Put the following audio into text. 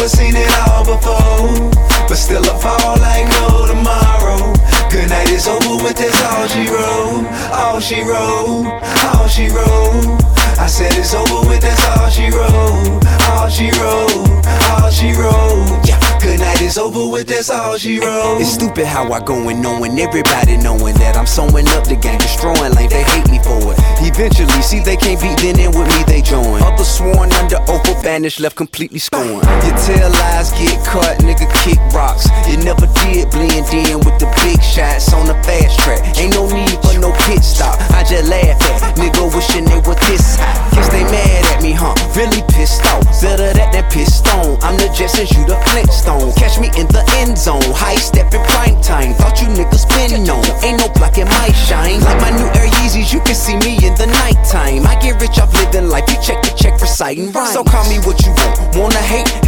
know I've seen it all before, but still I fall like no tomorrow. Good night is over with, that's all she wrote. All she wrote, all she wrote. I said it's over with, that's all she wrote. All she wrote, all she wrote. Yeah, good night is over with, that's all she wrote. It's stupid how I go and knowing, everybody knowing that I'm sewing up the game, destroying lanes, they hate me for it. Eventually, see they can't beat, then in with me they join. Others sworn under oath, banished, left completely scorned. You tell lies, get cut, nigga kick rocks. You never did blend in with the big shots on the fast track. Ain't no need for no pit stop, I just laugh at nigga wishing they were this high. Guess they mad at me, huh? Really pissed off. Better that than pissed on. I'm the Jetsons, you the Flintstone. Catch me in the end zone, high step in prime time. Thought you niggas been known, ain't no blocking my shine. Like my new Air Yeezys, you can see me in the nighttime. I get rich off living life, you check the check for sight and rhymes. So call me what you want, wanna hate?